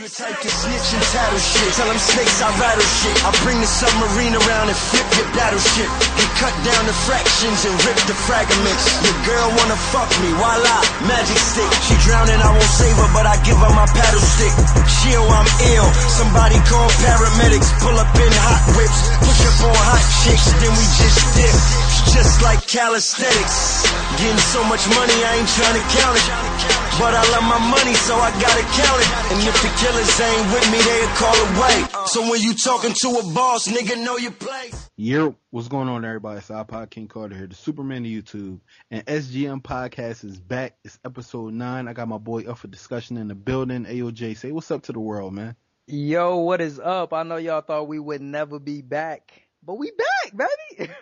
You the type to snitch and tattle shit. Tell them snakes I rattle shit. I bring the submarine around and flip your battleship. He cut down the fractions and rip the fragments. Your girl wanna fuck me, voila, magic stick. She drowning, I won't save her, but I give her my paddle stick. Chill, I'm ill. Somebody call paramedics. Pull up in hot whips. Push up on hot chicks, then we just dip. Just like calisthenics. Getting so much money, I ain't trying to count it. But I love my money, so I gotta count it. And if the killers ain't with me, they'll call away. So when you talking to a boss, nigga, know your place. Yo, what's going on, everybody? It's iPod King Carter here, the Superman of YouTube. And SGM Podcast is back. It's episode 9. I got my boy up for discussion in the building. AOJ, say what's up to the world, man. Yo, what is up? I know y'all thought we would never be back, but we back, baby.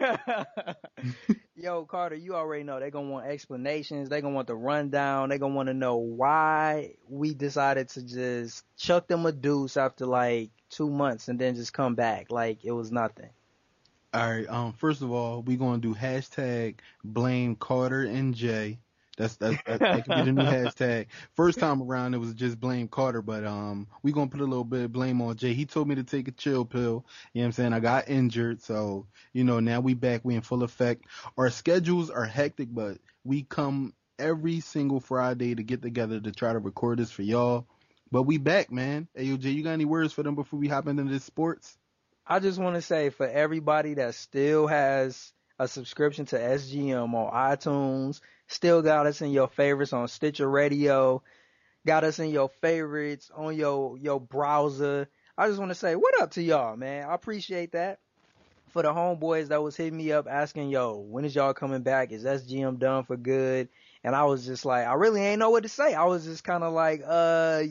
Yo, Carter, you already know they're going to want explanations. They're going to want the rundown. They're going to want to know why we decided to just chuck them a deuce after like 2 months and then just come back like it was nothing. All right. First of all, we're going to do hashtag blame Carter and Jay. That could be the new hashtag. First time around, it was just blame Carter, but we gonna put a little bit of blame on Jay. He told me to take a chill pill. You know what I'm saying? I got injured, so now we back. We in full effect. Our schedules are hectic, but we come every single Friday to get together to try to record this for y'all. But we back, man. AOJ, you got any words for them before we hop into this sports? I just want to say for everybody that still has a subscription to SGM on iTunes, still got us in your favorites on Stitcher Radio, got us in your favorites on your browser. I just want to say, what up to y'all, man? I appreciate that. For the homeboys that was hitting me up asking, yo, when is y'all coming back? Is SGM done for good? And I was just like, I really ain't know what to say. I was just kind of like, I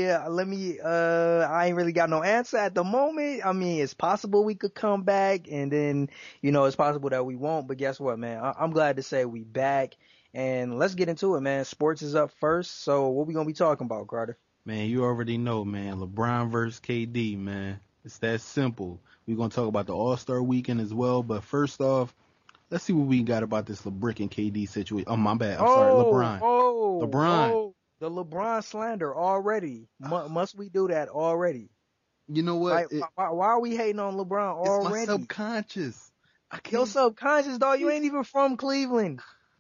ain't really got no answer at the moment. I mean, it's possible we could come back, and then, it's possible that we won't. But guess what, man? I'm glad to say we back. And let's get into it, man. Sports is up first. So what we going to be talking about, Carter? Man, you already know, man. LeBron versus KD, man. It's that simple. We're going to talk about the All-Star weekend as well. But first off, let's see what we got about this LeBrick and KD situation. Oh, my bad. I'm sorry. LeBron. LeBron. The LeBron slander already. Must we do that already? You know what? Why are we hating on LeBron already? It's my subconscious. Your subconscious, dog. You ain't even from Cleveland.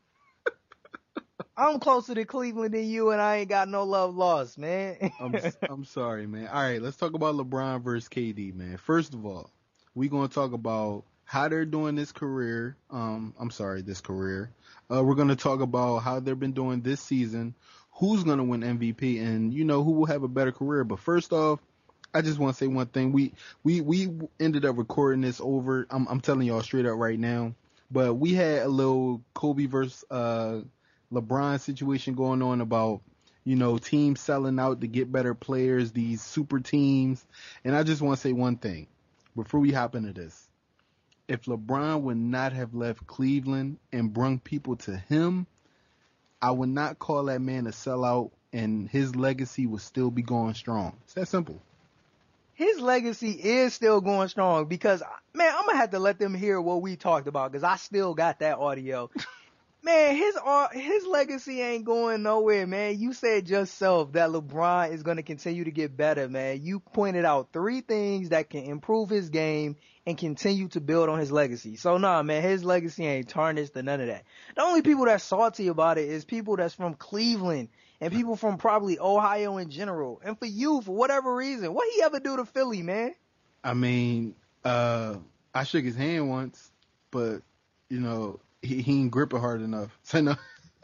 I'm closer to Cleveland than you, and I ain't got no love lost, man. I'm sorry, man. All right, let's talk about LeBron versus KD, man. First of all, we're going to talk about how they're doing this career. This career. We're going to talk about how they've been doing this season, who's going to win MVP, and, who will have a better career. But first off, I just want to say one thing. We ended up recording this over. I'm telling y'all straight up right now. But we had a little Kobe versus LeBron situation going on about, teams selling out to get better players, these super teams. And I just want to say one thing before we hop into this. If LeBron would not have left Cleveland and brung people to him, I would not call that man a sellout, and his legacy would still be going strong. It's that simple. His legacy is still going strong because, man, I'm going to have to let them hear what we talked about because I still got that audio. Man, his legacy ain't going nowhere, man. You said yourself that LeBron is going to continue to get better, man. You pointed out 3 things that can improve his game and continue to build on his legacy. So, nah, man, his legacy ain't tarnished or none of that. The only people that's salty about it is people that's from Cleveland and people from probably Ohio in general. And for you, for whatever reason, what he ever do to Philly, man? I mean, I shook his hand once, but, he ain't grip it hard enough. So no,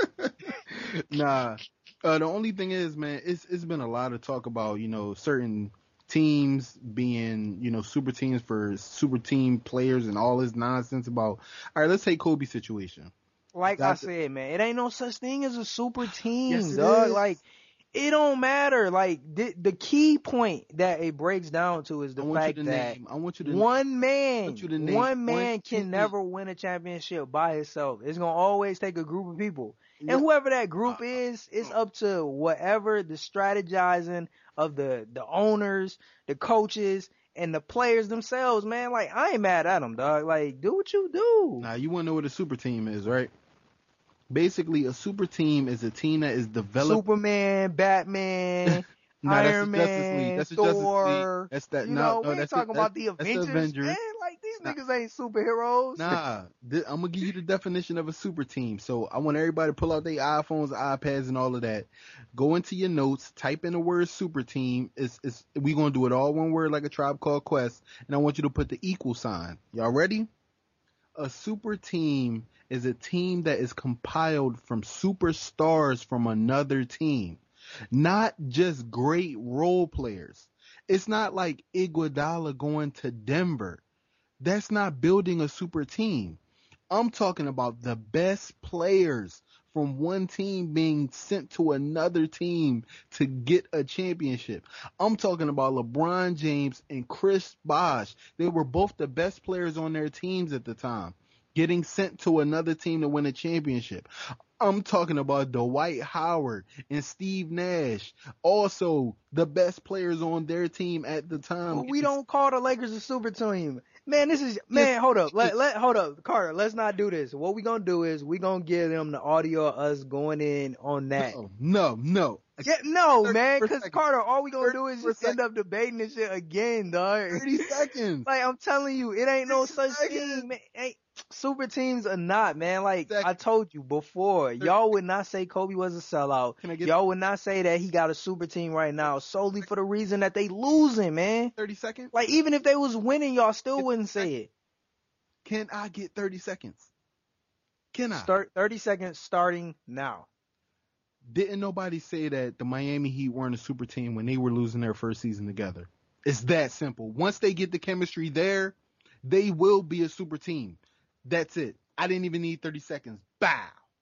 nah. The only thing is, man, it's been a lot of talk about, certain teams being, super teams for super team players and all this nonsense about, all right, let's take Kobe's situation. Like I said, man, it ain't no such thing as a super team, yes, dog. Like, it don't matter. Like, the key point that it breaks down to is the fact that one man can never win a championship by himself. It's going to always take a group of people. And whoever that group is, it's up to whatever the strategizing of the owners, the coaches, and the players themselves, man. Like, I ain't mad at them, dog. Like, do what you do. Now, you want to know what a super team is, right? Basically, a super team is a team that is developed. Superman, Batman, Nah, that's the Iron Justice League. Man, That's the Justice League. Thor. That's that. You No, know, no, we ain't that's talking about the that's the Avengers, man. Avengers. Like these Nah, niggas ain't superheroes. nah. I'm gonna give you the definition of a super team. So I want everybody to pull out their iPhones, iPads, and all of that. Go into your notes, type in the word super team. It's we gonna do it all one word like a Tribe Called Quest, and I want you to put the equal sign. Y'all ready? A super team is a team that is compiled from superstars from another team, not just great role players. It's not like Iguodala going to Denver. That's not building a super team. I'm talking about the best players from one team being sent to another team to get a championship. I'm talking about LeBron James and Chris Bosh. They were both the best players on their teams at the time, getting sent to another team to win a championship. I'm talking about Dwight Howard and Steve Nash, also the best players on their team at the time. But we don't call the Lakers a super team. Man, Yes, hold up. Hold up, Carter. Let's not do this. What we gonna do is we gonna give them the audio of us going in on that. No. Yeah, no, 30 man, per because second. Carter, all we gonna do is 30 per just end up debating this shit again, dog. 30 seconds. Like I'm telling you, it ain't no 30 such seconds. thing, man. Ain't super teams are not, man. Like I Seconds. told you before, y'all would not say Kobe was a sellout. Can I get Y'all would not say that he got a super team right now solely for the reason that they losing, man. 30 seconds? Like even if they was winning, y'all still wouldn't say it. Can I get 30 seconds? Can I? Start 30 seconds starting now. Didn't nobody say that the Miami Heat weren't a super team when they were losing their first season together? It's that simple. Once they get the chemistry there, they will be a super team. That's it. I didn't even need 30 seconds. Bow.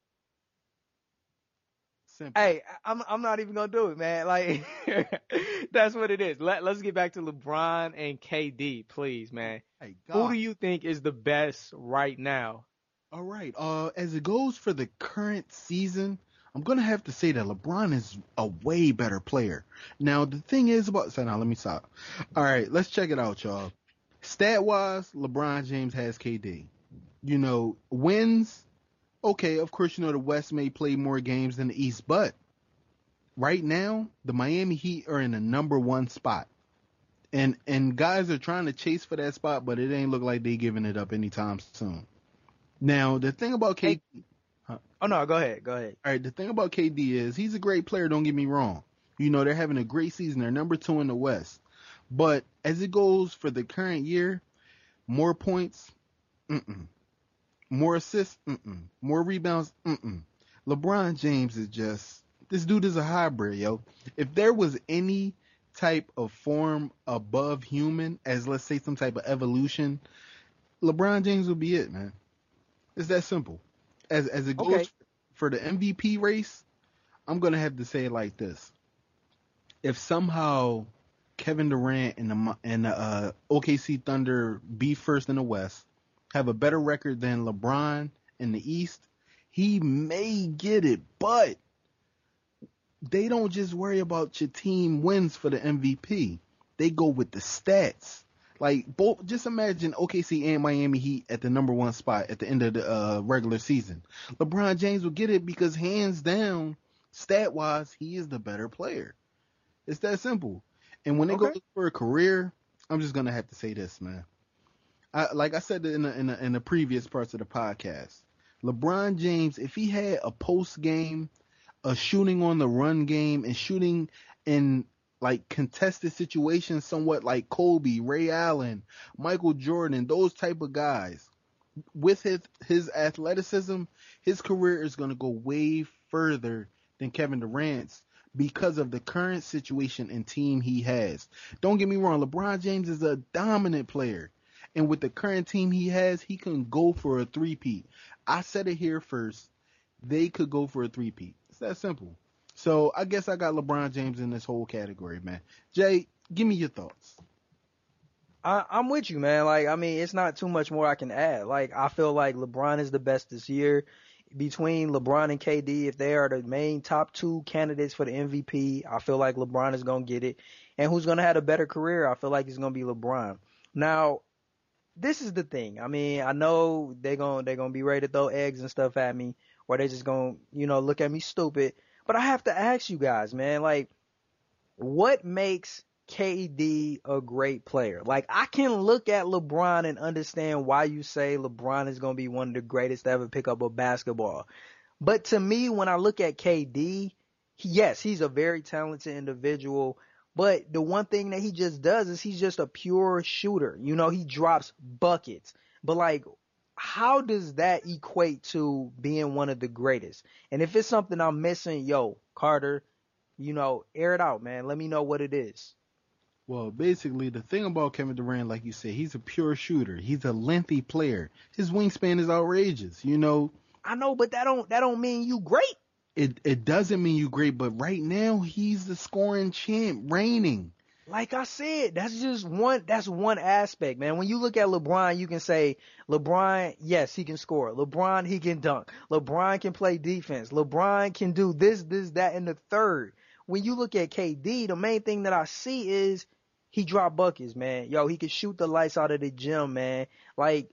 Simple. Hey, I'm not even gonna do it, man. Like that's what it is. Let's get back to LeBron and KD, please, man. Hey, Who God. do you think is the best right now? All right. As it goes for the current season, I'm gonna have to say that LeBron is a way better player. Now the thing is about now let me stop. All right, let's check it out, y'all. Stat wise, LeBron James has KD. You know, wins. Okay, of course, you know the West may play more games than the East, but right now the Miami Heat are in the number one spot, and guys are trying to chase for that spot, but it ain't look like they giving it up anytime soon. Now the thing about KD. Oh no, go ahead. All right, the thing about KD is he's a great player. Don't get me wrong. You know they're having a great season. They're number 2 in the West, but as it goes for the current year, more points, more assists, more rebounds, LeBron James is just this dude is a hybrid, yo. If there was any type of form above human, as let's say some type of evolution, LeBron James would be it, man. It's that simple. As it goes for the MVP race, I'm gonna have to say it like this: if somehow Kevin Durant and the OKC Thunder be first in the West, have a better record than LeBron in the East, he may get it, but they don't just worry about your team wins for the MVP. They go with the stats. Like both, just imagine OKC and Miami Heat at the number 1 spot at the end of the regular season. LeBron James will get it because hands down, stat wise, he is the better player. It's that simple. And when they go for a career, I'm just gonna have to say this, man. Like I said in the previous parts of the podcast, LeBron James, if he had a post game, a shooting on the run game, and shooting in like contested situations, somewhat like Kobe, Ray Allen, Michael Jordan, those type of guys, with his athleticism, his career is going to go way further than Kevin Durant's because of the current situation and team he has. Don't get me wrong, LeBron James is a dominant player. And with the current team he has, he can go for a three-peat. I said it here first. They could go for a three-peat. It's that simple. So I guess I got LeBron James in this whole category, man. Jay, give me your thoughts. I'm with you, man. Like, I mean, it's not too much more I can add. Like, I feel like LeBron is the best this year. Between LeBron and KD, if they are the main top 2 candidates for the MVP, I feel like LeBron is going to get it. And who's going to have a better career? I feel like it's going to be LeBron. Now, this is the thing. I mean, I know they're going to be ready to throw eggs and stuff at me, or they just going to, look at me stupid. But I have to ask you guys, man, like, what makes KD a great player? Like, I can look at LeBron and understand why you say LeBron is going to be one of the greatest to ever pick up a basketball. But to me, when I look at KD, yes, he's a very talented individual. But the one thing that he just does is he's just a pure shooter. You know, he drops buckets. But like, how does that equate to being one of the greatest? And if it's something I'm missing, yo, Carter, you know, air it out, man. Let me know what it is. Well, basically, the thing about Kevin Durant, like you said, he's a pure shooter. He's a lengthy player. His wingspan is outrageous. You know, I know, but that don't mean you great. it doesn't mean you great, but right now he's the scoring champ, reigning. Like I said, that's one aspect, man. When you look at LeBron, you can say LeBron, yes, he can score. LeBron, he can dunk. LeBron can play defense. LeBron can do this, that, and the third. When you look at KD, the main thing that I see is he drop buckets, man. Yo, he can shoot the lights out of the gym, man. Like,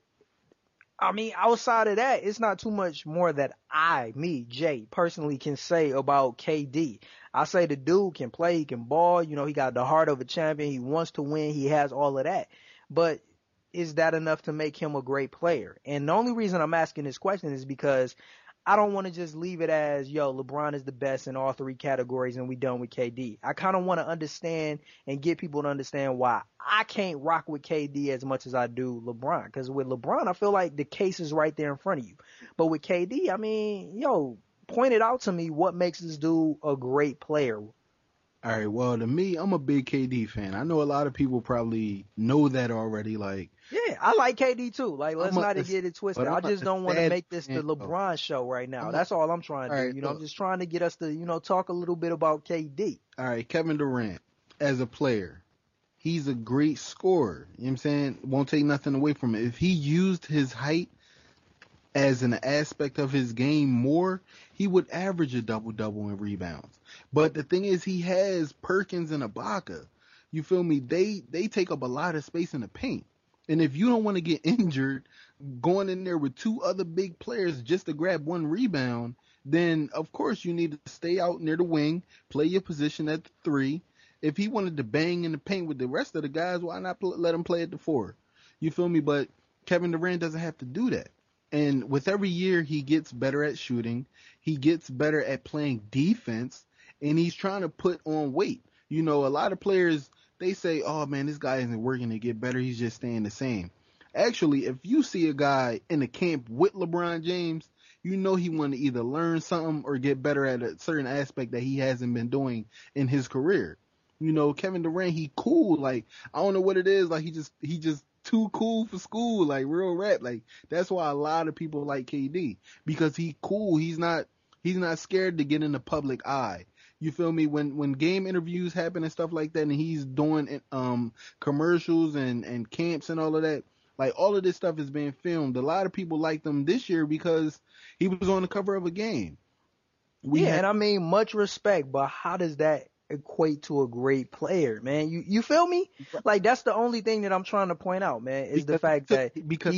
I mean, outside of that, it's not too much more that Jay, personally can say about KD. I say the dude can play, he can ball, you know, he got the heart of a champion, he wants to win, he has all of that. But is that enough to make him a great player? And the only reason I'm asking this question is because I don't want to just leave it as, yo, LeBron is the best in all three categories and we done with KD. I kind of want to understand and get people to understand why I can't rock with KD as much as I do LeBron. Because with LeBron, I feel like the case is right there in front of you. But with KD, I mean, yo, point it out to me what makes this dude a great player. All right, well, to me, I'm a big KD fan. I know a lot of people probably know that already. Like, yeah, I like KD too. Like, let's not get it twisted. I just don't want to make this the LeBron show right now. That's all I'm trying to do. You know, I'm just trying to get us to, you know, talk a little bit about KD. All right, Kevin Durant, as a player, he's a great scorer. You know what I'm saying? Won't take nothing away from it. If he used his height as an aspect of his game more, he would average a double-double in rebounds. But the thing is, he has Perkins and Ibaka. You feel me? They take up a lot of space in the paint. And if you don't want to get injured going in there with two other big players just to grab one rebound, then of course you need to stay out near the wing, play your position at the 3. If he wanted to bang in the paint with the rest of the guys, why not let him play at the 4? You feel me? But Kevin Durant doesn't have to do that. And with every year, he gets better at shooting. He gets better at playing defense. And he's trying to put on weight. You know, a lot of players, they say, oh, man, this guy isn't working to get better. He's just staying the same. Actually, if you see a guy in the camp with LeBron James, you know he want to either learn something or get better at a certain aspect that he hasn't been doing in his career. You know, Kevin Durant, he cool. Like, I don't know what it is. Like, he just too cool for school, like real rap. Like, that's why a lot of people like KD, because he cool. He's not scared to get in the public eye. You feel me? When game interviews happen and stuff like that, and he's doing commercials and camps and all of that, like all of this stuff is being filmed. A lot of people liked him this year because he was on the cover of a game. And I mean, much respect, but how does that equate to a great player, man? You feel me? Like, that's the only thing that I'm trying to point out, man, is the fact that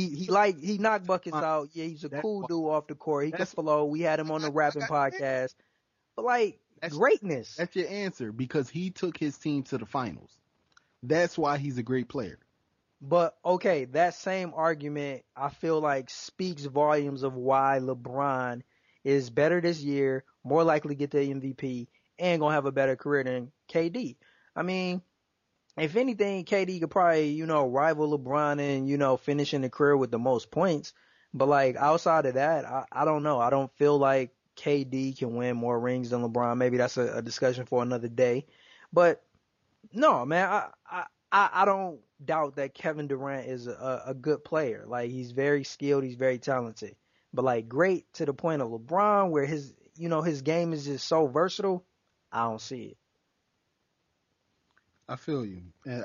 he knocked buckets out. Yeah, he's a cool dude off the court. He can flow. We had him on the rapping podcast. But like, greatness. That's your answer, because he took his team to the finals. That's why he's a great player. But okay, that same argument I feel like speaks volumes of why LeBron is better this year, more likely to get the MVP, and gonna have a better career than KD. I mean, if anything, KD could probably, you know, rival LeBron in, you know, finishing the career with the most points. But like, outside of that, I don't know. I don't feel like KD can win more rings than LeBron. Maybe that's a discussion for another day. But no, man, I don't doubt that Kevin Durant is a good player. Like, he's very skilled, he's very talented. But like, great to the point of LeBron, where his game is just so versatile, I don't see it. I feel you. And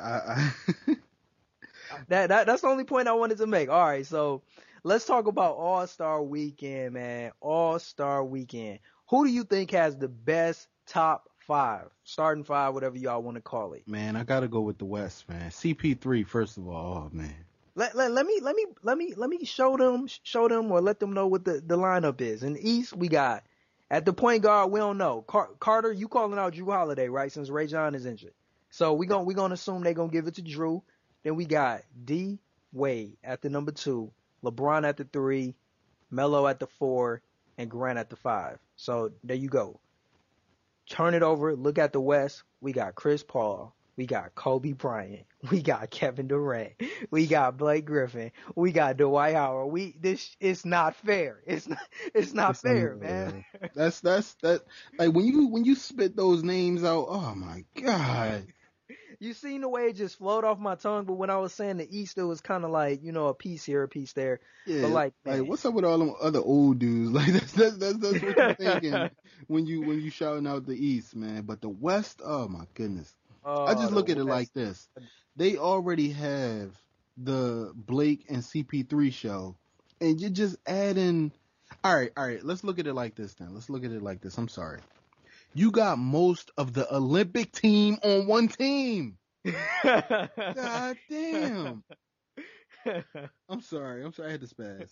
That's the only point I wanted to make. All right, so let's talk about All-Star Weekend, man. All-Star Weekend. Who do you think has the best top 5, starting 5, whatever y'all want to call it? Man, I gotta go with the West, man. CP3, first of all. Oh man. Let me show them or let them know what the lineup is. In the East, we got At the point guard, we don't know. Carter, you calling out Drew Holiday, right? Since Ray John is injured. So we gonna assume they're gonna give it to Drew. Then we got D Wade at the number 2, LeBron at the 3, Melo at the 4, and Grant at the 5. So there you go. Turn it over. Look at the West. We got Chris Paul. We got Kobe Bryant. We got Kevin Durant. We got Blake Griffin. We got Dwight Howard. It's not fair. It's not fair, man. That's like when you spit those names out. Oh my God. You seen the way it just flowed off my tongue, but when I was saying the East, it was kind of like, a piece here, a piece there. Yeah, but like what's up with all them other old dudes? Like that's what you're thinking when you shouting out the East, man. But the West, oh my goodness. I just look at it like this. They already have the Blake and CP3 show, and you're just adding. All right. Let's look at it like this then. I'm sorry. You got most of the Olympic team on one team. God damn. I'm sorry. I had to spaz.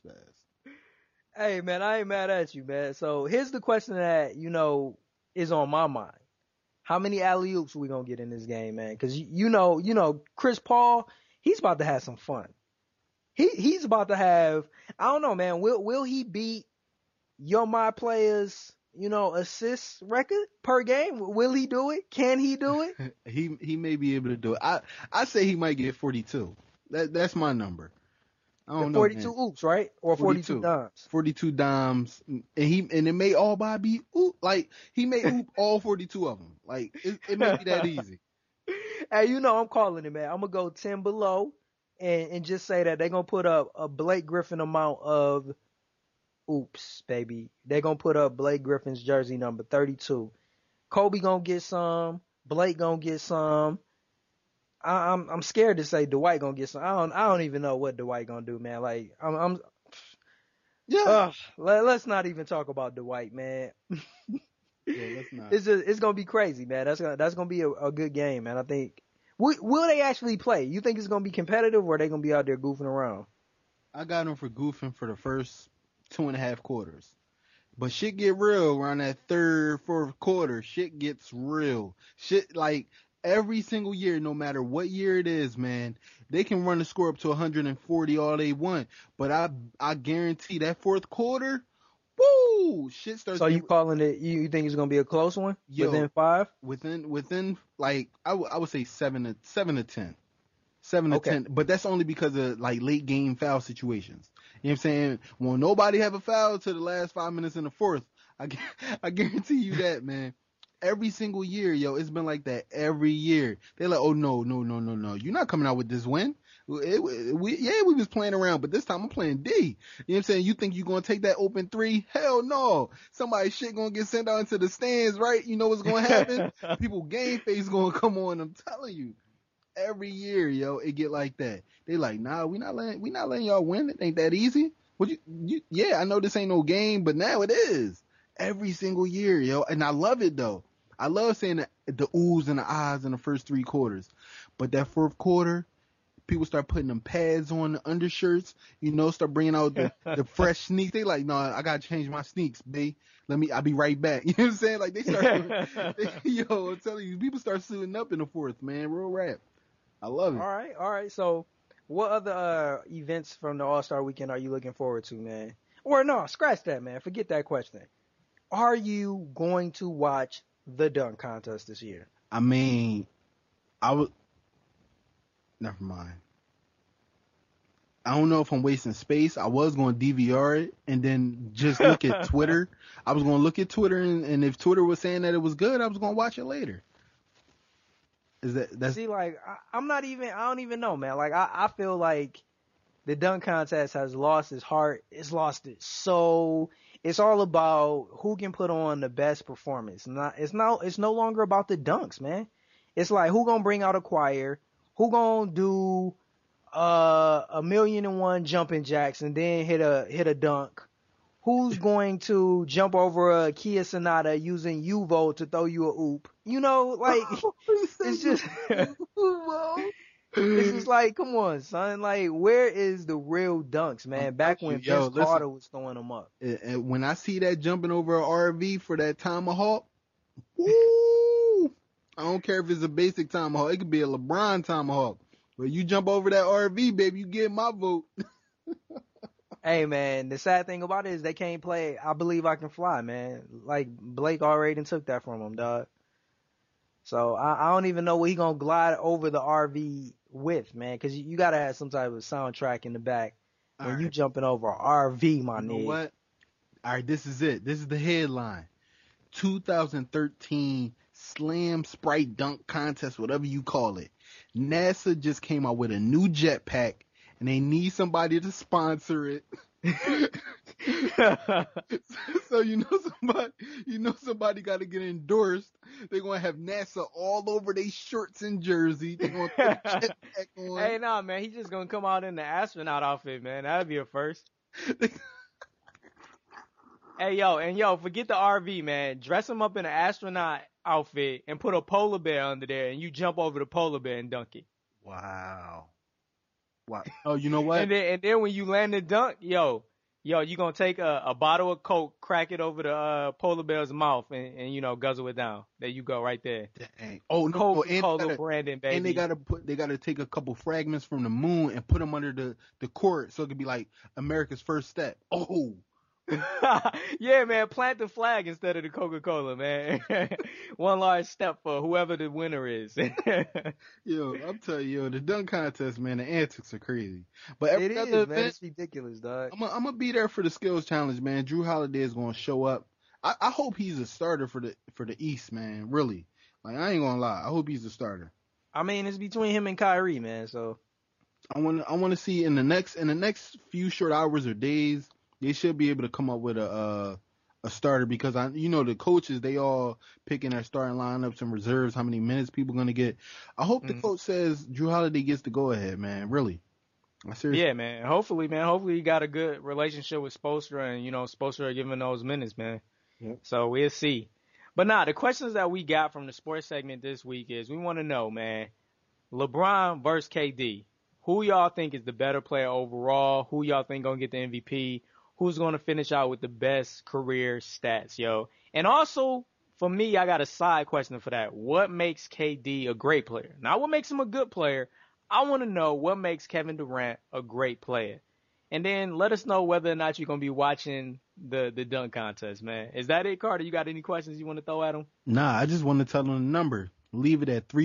Hey, man, I ain't mad at you, man. So here's the question that, is on my mind. How many alley-oops we going to get in this game, man? Because, Chris Paul, he's about to have some fun. He's about to have, I don't know, man. Will he beat my players' assists record per game? Will he do it? Can he do it? He may be able to do it. I say he might get 42. That's my number. I don't know. 42 oops, right? Or 42 dimes. 42 dimes, and it may all be oop. Like he may oop all 42 of them. Like it may be that easy. Hey, I'm calling it, man. I'm gonna go 10 below, and just say that they're gonna put up a Blake Griffin amount of oops, baby. They're going to put up Blake Griffin's jersey number 32. Kobe going to get some. Blake going to get some. I'm scared to say Dwight going to get some. I don't even know what Dwight going to do, man. Like, let's not even talk about Dwight, man. Yeah, let's not. It's going to be crazy, man. That's going to be a good game, man. I think. Will they actually play? You think it's going to be competitive, or are they going to be out there goofing around? I got them for goofing for the first 2.5 quarters. But shit get real around that third, fourth quarter. Shit gets real. Shit, like, every single year, no matter what year it is, man, they can run the score up to 140 all they want. But I guarantee that fourth quarter, woo, shit starts. So you calling it, you think it's going to be a close one? Within 5? Within, like, I would say 7 to 10. 7 to 10. But that's only because of, like, late game foul situations. You know what I'm saying? When nobody have a foul to the last 5 minutes in the fourth, I guarantee you that, man. Every single year, it's been like that every year. They're like, oh, no. You're not coming out with this win. We was playing around, but this time I'm playing D. You know what I'm saying? You think you're going to take that open 3? Hell no. Somebody's shit going to get sent out into the stands, right? You know what's going to happen? People game face going to come on. I'm telling you. Every year, it get like that. They like, nah, we not letting y'all win. It ain't that easy. I know this ain't no game, but now it is. Every single year, and I love it though. I love saying the oohs and the ahs in the first 3 quarters, but that fourth quarter, people start putting them pads on the undershirts. Start bringing out the fresh sneaks. They like, no, I gotta change my sneaks, B. I'll be right back. You know what I'm saying? Like they start, I'm telling you, people start suiting up in the fourth, man. Real rap. I love it. All right. So, what other events from the All-Star Weekend are you looking forward to, man? Or no, scratch that, man. Forget that question. Are you going to watch the dunk contest this year? I mean, I would. Never mind. I don't know if I'm wasting space. I was going to DVR it and then just look at Twitter. I was going to look at Twitter, and if Twitter was saying that it was good, I was going to watch it later. See, like, I don't even know, man. Like, I feel like the dunk contest has lost its heart. It's lost its soul. It's all about who can put on the best performance. It's no longer about the dunks, man. It's like, who gonna bring out a choir? Who gonna do, 1,000,001 jumping jacks and then hit a dunk? Who's going to jump over a Kia Sonata using U-Volt to throw you a oop? Like, it's just, It's just like, come on, son. Like, where is the real dunks, I'm man? Back telling when you, yo, Vince listen. Carter was throwing them up. And when I see that jumping over a RV for that tomahawk, woo! I don't care if it's a basic tomahawk. It could be a LeBron tomahawk. But you jump over that RV, baby, you get my vote. Hey, man, the sad thing about it is they can't play I Believe I Can Fly, man. Like, Blake already done took that from him, dog. So I don't even know what he gonna glide over the RV with, man, because you gotta have some type of soundtrack in the back All when you right. jumping over a RV, my You know nigga. what? All right, this is it. This is the headline. 2013 Slam Sprite Dunk Contest, whatever you call it. NASA just came out with a new jetpack, and they need somebody to sponsor it. So somebody got to get endorsed. They're gonna have NASA all over their shirts and jersey. They're gonna put the jetpack on. Hey, nah, man, he's just gonna come out in the astronaut outfit, man. That'd be a first. Hey, yo, forget the RV, man. Dress him up in an astronaut outfit and put a polar bear under there, and you jump over the polar bear and dunk it. Wow. Oh, you know what? And then when you land the dunk, you gonna take a bottle of Coke, crack it over the polar bear's mouth, and guzzle it down. There you go, right there. Dang. Oh no! Coca-Cola Brandon, baby. And they gotta take a couple fragments from the moon and put them under the court, so it could be like America's first step. Oh. Yeah, man, plant the flag instead of the Coca-Cola, man. One large step for whoever the winner is. Yo, I'm telling you, the dunk contest, man, the antics are crazy. But every It is, other man. event, It's ridiculous, dog. I'm gonna be there for the skills challenge, man. Drew Holiday is gonna show up. I hope he's a starter for the East, man. Really, like I ain't gonna lie. I hope he's a starter. I mean, it's between him and Kyrie, man. So I want to see in the next few short hours or days, they should be able to come up with a starter, because the coaches, they all picking their starting lineups and reserves, how many minutes people gonna get. I hope the coach says Drew Holiday gets the go ahead, man. Really. yeah, man. Hopefully, he got a good relationship with Spoelstra, and Spoelstra giving those minutes, man. Yep. So we'll see. But the questions that we got from the sports segment this week is we want to know, man, LeBron versus KD. Who y'all think is the better player overall? Who y'all think gonna get the MVP? Who's going to finish out with the best career stats, yo? And also, for me, I got a side question for that. What makes KD a great player? Not what makes him a good player. I want to know what makes Kevin Durant a great player. And then let us know whether or not you're going to be watching the dunk contest, man. Is that it, Carter? You got any questions you want to throw at him? Nah, I just want to tell them the number. Leave it at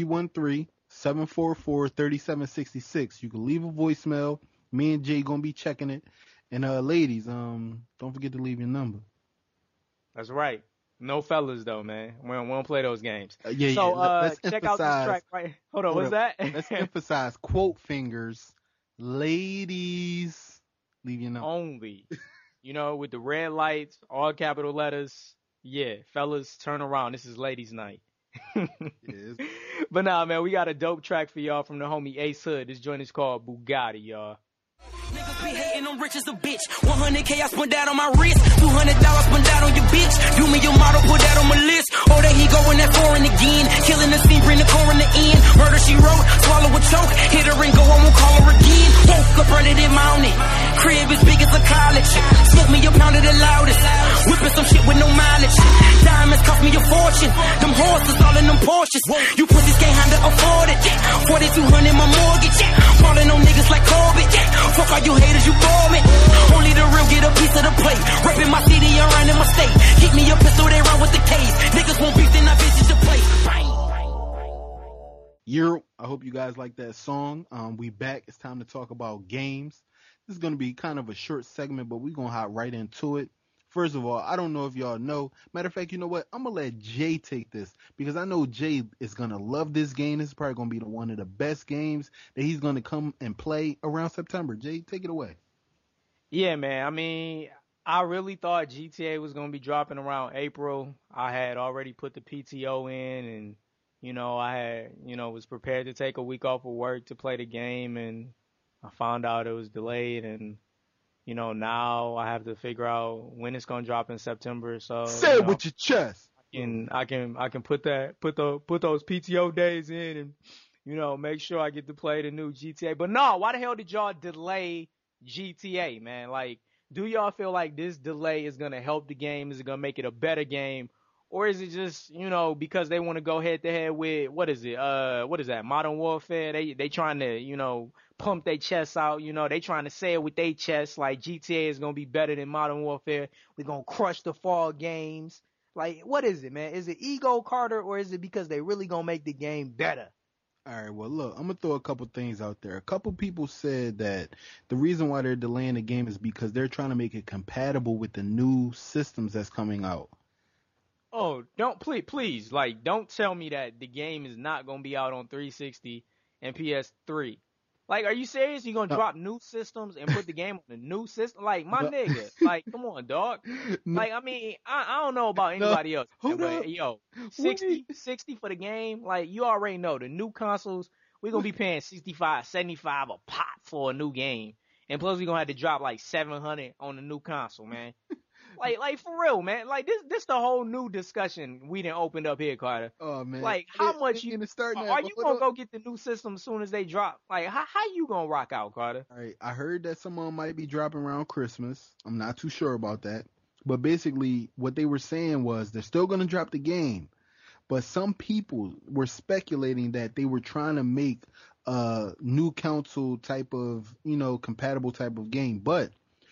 313-744-3766. You can leave a voicemail. Me and Jay going to be checking it. And ladies, don't forget to leave your number. That's right. No fellas though, man. We don't play those games. Yeah. Let's check out this track right. Hold on, what's that? Let's emphasize quote fingers. Ladies, leave your number. Only. With the red lights, all capital letters. Yeah, fellas, turn around. This is ladies' night. Yes. But man, we got a dope track for y'all from the homie Ace Hood. This joint is called Bugatti, y'all. Niggas be hating, I'm rich as a bitch. 100K I spent that on my wrist. $200 spent that on your bitch. Do me your model, put that on my list. Oh, there he going that foreign again. Killing the scene, bring the core in the end. Murder she wrote, swallow a choke. Hit her and go, I won't call her again. Woke up running it mounted. Crib as big as a college. Smoke me a pound of the loudest. Whipping some shit with no mileage. Diamonds cost me a fortune. Them horses all in them Porsches. You pussies can't handle afford it. 4,200 my mortgage. Falling on niggas like Corbett. Fuck all you haters, you bore me. Only the real get a piece of the plate. Reppin' my city around in my state. Keep me a pistol, they run with the case. Niggas won't beef, then I visit the place. I hope you guys like that song. We back. It's time to talk about games. This is going to be kind of a short segment, but we're going to hop right into it. First of all, I don't know if y'all know. Matter of fact, you know what? I'm going to let Jay take this because I know Jay is going to love this game. This is probably going to be one of the best games that he's going to come and play around September. Jay, take it away. Yeah, man. I mean, I really thought GTA was going to be dropping around April. I had already put the PTO in and, I had, was prepared to take a week off of work to play the game, and I found out it was delayed, and now I have to figure out when it's gonna drop in September. So say it with your chest. And I can put those PTO days in make sure I get to play the new GTA. But no, why the hell did y'all delay GTA, man? Like, do y'all feel like this delay is gonna help the game? Is it gonna make it a better game? Or is it just, because they want to go head to head with, what is that, Modern Warfare? They trying to, pump their chests out, they trying to say it with their chest, like GTA is going to be better than Modern Warfare. We're going to crush the fall games. Like, what is it, man? Is it ego, Carter, or is it because they really going to make the game better? All right, well, look, I'm going to throw a couple things out there. A couple people said that the reason why they're delaying the game is because they're trying to make it compatible with the new systems that's coming out. Oh, please, like, don't tell me that the game is not going to be out on 360 and PS3. Like, are you serious? You going to drop new systems and put the game on the new system? Like, my nigga, like, come on, dog. Like, I mean, I don't know about anybody else, but yo, 60 for the game, like, you already know the new consoles, we're going to be paying 65, 75 a pop for a new game. And plus, we're going to have to drop like 700 on the new console, man. Like for real, man. Like this the whole new discussion we done opened up here, Carter. Oh man. Like how much are you gonna go get the new system as soon as they drop? Like how you gonna rock out, Carter? All right, I heard that some of them might be dropping around Christmas. I'm not too sure about that. But basically what they were saying was they're still gonna drop the game. But some people were speculating that they were trying to make a new console type of, compatible type of game. But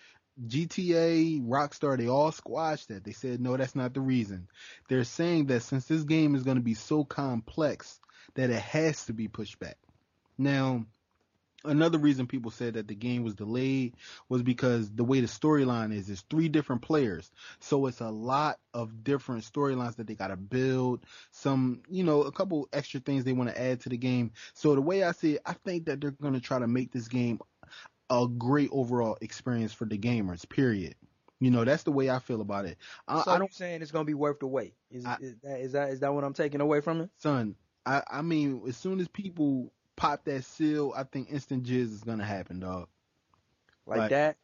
GTA, Rockstar, they all squashed that. They said, no, that's not the reason. They're saying that since this game is going to be so complex that it has to be pushed back. Now, another reason people said that the game was delayed was because the way the storyline is 3 different players. So it's a lot of different storylines that they got to build. Some, a couple extra things they want to add to the game. So the way I see it, I think that they're going to try to make this game a great overall experience for the gamers, period. That's the way I feel about it. I don't saying it's going to be worth the wait. Is that what I'm taking away from it? Son, I mean, as soon as people pop that seal, I think instant jizz is going to happen, dog. Like that.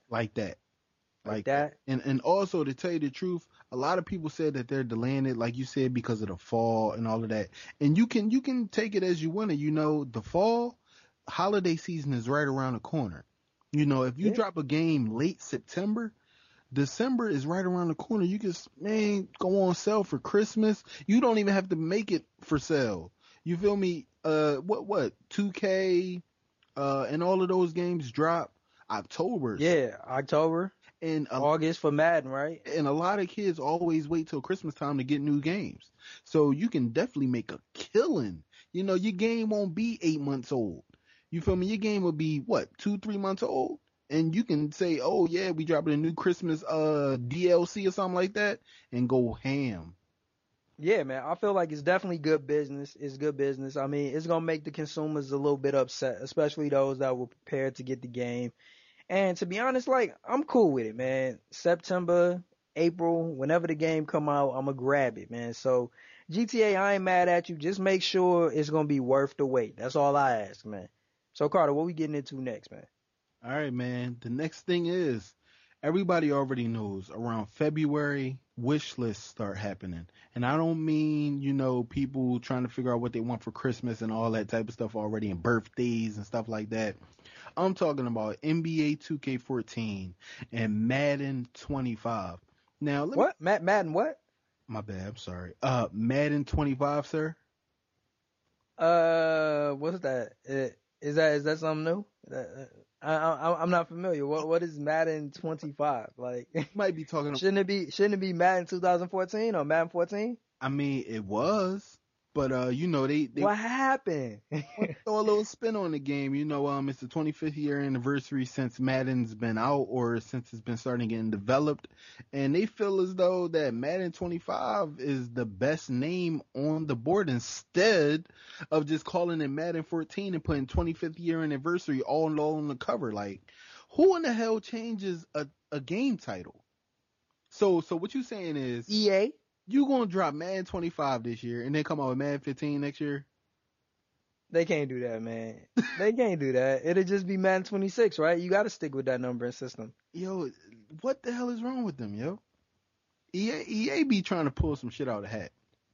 And also, to tell you the truth, a lot of people said that they're delaying it, like you said, because of the fall and all of that. And you can take it as you want it. The fall holiday season is right around the corner. If you drop a game late September, December is right around the corner. You can, go on sale for Christmas. You don't even have to make it for sale. You feel me? 2K, and all of those games drop October. Yeah, October. And August for Madden, right? And a lot of kids always wait till Christmas time to get new games. So you can definitely make a killing. Your game won't be 8 months old. You feel me? Your game will be, 2-3 months old? And you can say, oh, yeah, we dropping a new Christmas DLC or something like that, and go ham. Yeah, man. I feel like it's definitely good business. It's good business. I mean, it's going to make the consumers a little bit upset, especially those that were prepared to get the game. And to be honest, like, I'm cool with it, man. September, April, whenever the game come out, I'm going to grab it, man. So, GTA, I ain't mad at you. Just make sure it's going to be worth the wait. That's all I ask, man. So, Carter, what we getting into next, man? All right, man. The next thing is, everybody already knows around February, wish lists start happening. And I don't mean, people trying to figure out what they want for Christmas and all that type of stuff already, and birthdays and stuff like that. I'm talking about NBA 2K14 and Madden 25. Now, Madden what? My bad, I'm sorry. Madden 25, sir? What's that? Is that something new? I'm not familiar. What is Madden 25? Like, you might be talking. Shouldn't it be Madden 2014 or Madden 14? I mean, it was, but they what happened? Throw a little spin on the game. It's the 25th year anniversary since Madden's been out, or since it's been starting getting developed, and they feel as though that Madden 25 is the best name on the board instead of just calling it Madden 14 and putting 25th year anniversary all on the cover. Like, who in the hell changes a game title? So what you saying is EA? You gonna drop Madden 25 this year and then come out with Madden 15 next year? They can't do that, man. They can't do that. It'll just be Madden 26, right? You got to stick with that numbering system. Yo, what the hell is wrong with them, yo? EA be trying to pull some shit out of the hat.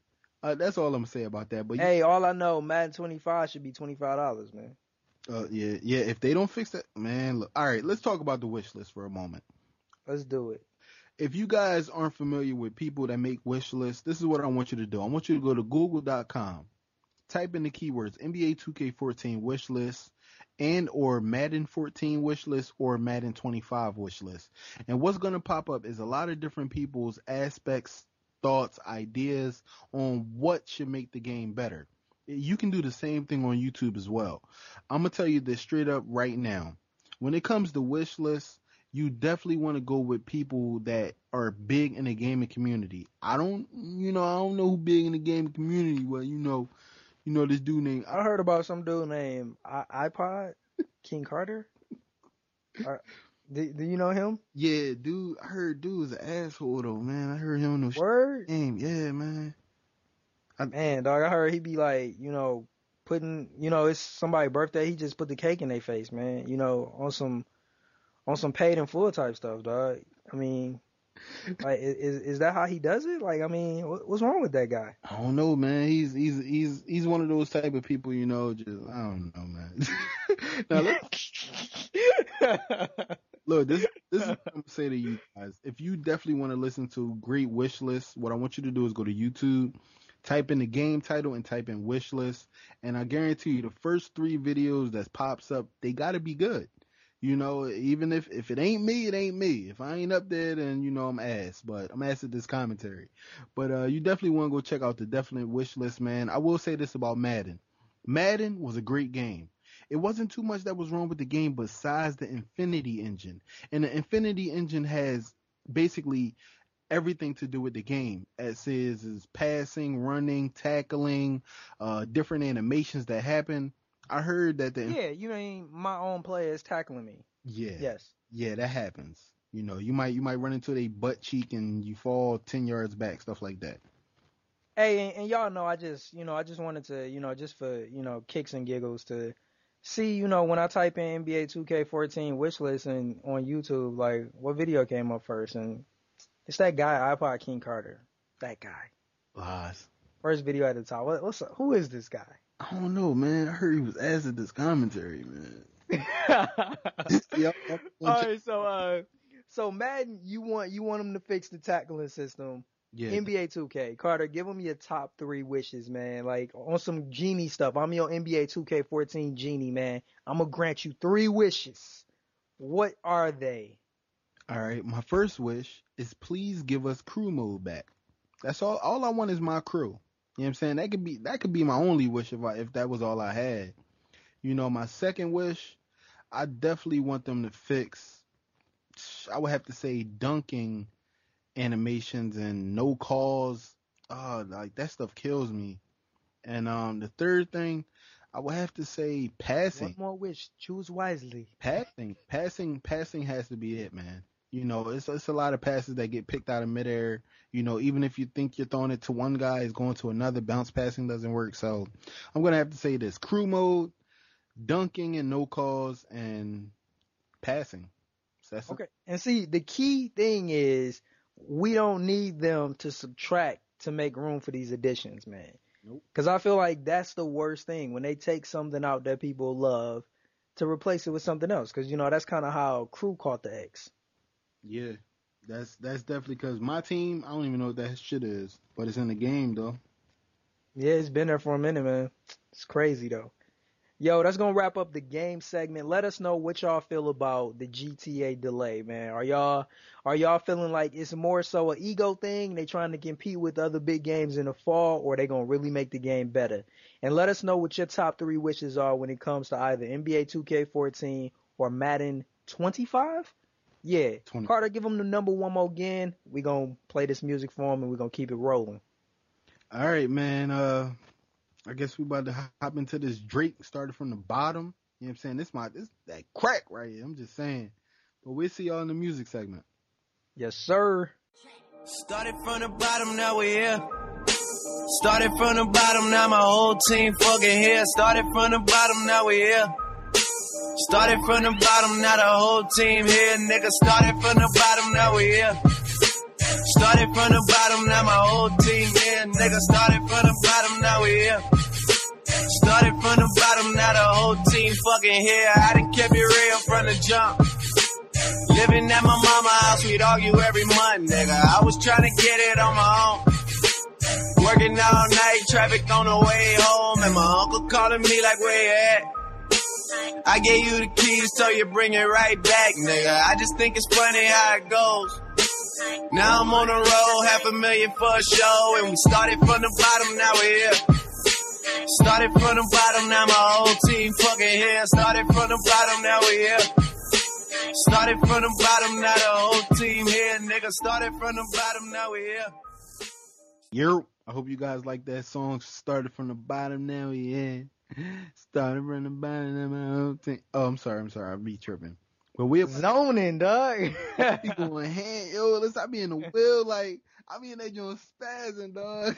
That's all I'm gonna say about that. But hey, all I know, Madden 25 should be $25, man. Yeah. If they don't fix that, man. Look, all right, let's talk about the wish list for a moment. Let's do it. If you guys aren't familiar with people that make wish lists, this is what I want you to do. I want you to go to google.com, type in the keywords NBA 2K14 wish list and or Madden 14 wish list or Madden 25 wish list. And what's going to pop up is a lot of different people's aspects, thoughts, ideas on what should make the game better. You can do the same thing on YouTube as well. I'm going to tell you this straight up right now. When it comes to wish lists, you definitely want to go with people that are big in the gaming community. I don't know who big in the gaming community, but you know this dude named. I heard about some dude named iPod King Carter. Do you know him? Yeah, dude. I heard dude's an asshole though, man. I heard him in the word game. Yeah, man. Man, dog. I heard he be like, putting, it's somebody's birthday. He just put the cake in their face, man. On some paid in full type stuff, dog. I mean, like, is that how he does it? Like, I mean, what's wrong with that guy? I don't know, man. He's one of those type of people, just I don't know, man. Now, look, this is what I'm gonna say to you guys. If you definitely want to listen to great wish lists, what I want you to do is go to YouTube, type in the game title and type in wish list, and I guarantee you the first 3 videos that pops up, they gotta be good. Even if it ain't me, it ain't me. If I ain't up there, then I'm ass. But I'm ass at this commentary. But you definitely want to go check out the definite wish list, man. I will say this about Madden. Madden was a great game. It wasn't too much that was wrong with the game besides the Infinity Engine. And the Infinity Engine has basically everything to do with the game. It says is passing, running, tackling, different animations that happen. I heard that my own player is tackling me. Yeah. Yes. Yeah, that happens. You might run into their butt cheek and you fall 10 yards back, stuff like that. Hey, and y'all know I just wanted to, just for, kicks and giggles to see, when I type in NBA 2K14 wish list and on YouTube, like what video came up first, and it's that guy iPod King Carter. That guy. Lies. First video at the top. Who is this guy? I don't know, man. I heard he was ass at this commentary, man. All right, so Madden, you want him to fix the tackling system. Yeah. NBA 2K, Carter, give him your top 3 wishes, man. Like on some genie stuff. I'm your NBA 2K14 genie, man. I'm gonna grant you 3 wishes. What are they? All right, my first wish is please give us crew mode back. That's all. All I want is my crew. You know what I'm saying? That could be my only wish if that was all I had. My second wish, I definitely want them to fix, I would have to say, dunking animations and no calls. Like that stuff kills me. And the third thing, I would have to say passing. One more wish. Choose wisely. Passing has to be it, man. It's a lot of passes that get picked out of midair. Even if you think you're throwing it to one guy, it's going to another. Bounce passing doesn't work. So I'm going to have to say this. Crew mode, dunking and no calls, and passing. So that's okay. And see, the key thing is we don't need them to subtract to make room for these additions, man. Nope. Because I feel like that's the worst thing, when they take something out that people love to replace it with something else. Because, that's kind of how Crew caught the X. Yeah, that's definitely because my team, I don't even know what that shit is, but it's in the game though. Yeah, it's been there for a minute, man. It's crazy though. Yo, that's gonna wrap up the game segment. Let us know what y'all feel about the GTA delay, man. Are y'all feeling like it's more so an ego thing? They trying to compete with other big games in the fall, or they gonna really make the game better? And let us know what your top 3 wishes are when it comes to either NBA 2K14 or Madden 25. Yeah, 20. Carter, give him the number one more again. We gonna play this music for him and we gonna keep it rolling. All right, man. I guess we about to hop into this Drake. Started from the bottom. You know what I'm saying? This that crack right here. I'm just saying. But we'll see y'all in the music segment. Yes, sir. Started from the bottom, now we're here. Started from the bottom, now my whole team fucking here. Started from the bottom, now we're here. Started from the bottom, now the whole team here, nigga. Started from the bottom, now we here. Started from the bottom, now my whole team here. Nigga, started from the bottom, now we here. Started from the bottom, now the whole team fucking here. I done kept it real from the jump. Living at my mama's house, we'd argue every month, nigga. I was trying to get it on my own. Working all night, traffic on the way home, and my uncle calling me like, where you at? I gave you the keys, so you bring it right back, nigga. I just think it's funny how it goes. Now I'm on the road, $500,000 for a show, and we started from the bottom, now we're here. Started from the bottom, now my whole team fucking here. Started from the bottom, now we're here. Started from the bottom, now the whole team here, nigga. Started from the bottom, now we're here. I hope you guys like that song. Started from the bottom, now we here. Started from the bottom, now my whole team. Oh, I'm sorry, I be tripping. But we're zoning, dog. We going hand, yo. Let's not be in the wheel, like I be in there doing spazzing, dog.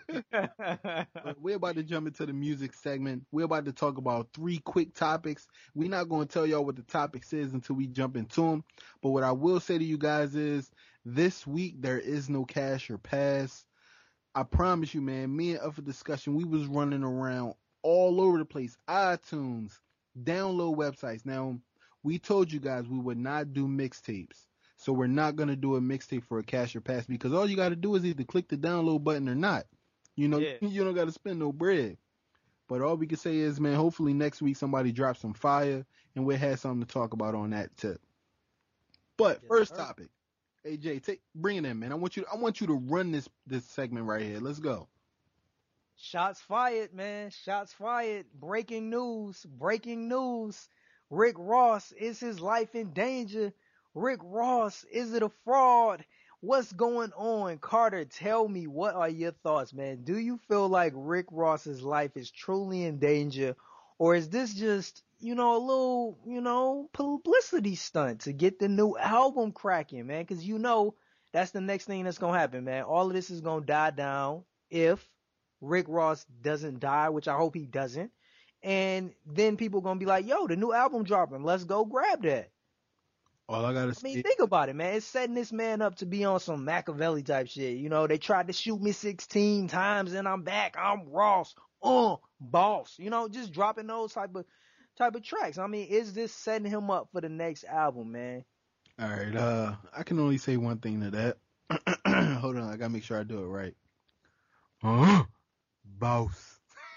We're about to jump into the music segment. We're about to talk about 3 quick topics. We're not going to tell y'all what the topics is until we jump into them. But what I will say to you guys is, this week there is no cash or pass. I promise you, man. Me and Up for Discussion, we was running around all over the place. iTunes, download websites. Now, we told you guys we would not do mixtapes. So we're not going to do a mixtape for a cash or pass, because all you got to do is either click the download button or not. You don't got to spend no bread. But all we can say is, man, hopefully next week somebody drops some fire and we'll have something to talk about on that tip. But first topic. Hey, Jay, bring it in, man. I want you to run this segment right here. Let's go. Shots fired, man. Shots fired. Breaking news. Rick Ross, is his life in danger? Rick Ross, is it a fraud? What's going on? Carter, tell me, what are your thoughts, man? Do you feel like Rick Ross's life is truly in danger? Or is this just, a little, publicity stunt to get the new album cracking, man? Because that's the next thing that's going to happen, man. All of this is going to die down if Rick Ross doesn't die, which I hope he doesn't. And then people going to be like, yo, the new album dropping. Let's go grab that. All I gotta say, think about it, man. It's setting this man up to be on some Machiavelli type shit. They tried to shoot me 16 times and I'm back. I'm Ross. Boss. Just dropping those type of tracks. Is this setting him up for the next album, man? All right. I can only say one thing to that. Hold on. I gotta make sure I do it right. Boss.